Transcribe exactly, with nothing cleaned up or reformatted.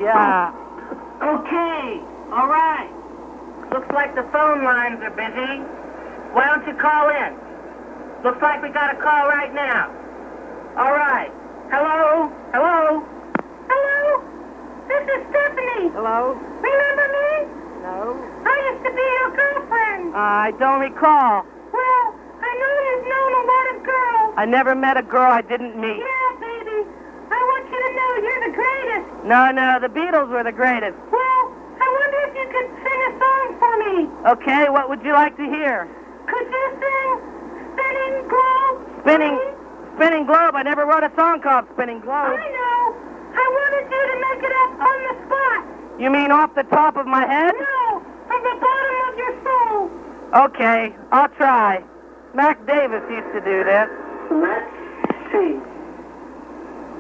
Yeah. Okay, all right. Looks like the phone lines are busy. Why don't you call in? Looks like we got a call right now. All right. Hello? Hello? Hello? This is Stephanie. Hello? Remember me? No. I used to be your girlfriend. Uh, I don't recall. Well, I know you've known a lot of girls. I never met a girl I didn't meet. Yeah, baby. I want you to know you're the greatest. No, no, the Beatles were the greatest. Well, I wonder if you could sing a song for me. Okay, what would you like to hear? Could you sing Spinning Globe? Spinning, Spinning Globe. I never wrote a song called Spinning Globe. I know. I wanted you to make it up on the spot. You mean off the top of my head? No, from the bottom of your soul. Okay, I'll try. Mac Davis used to do this. Let's see.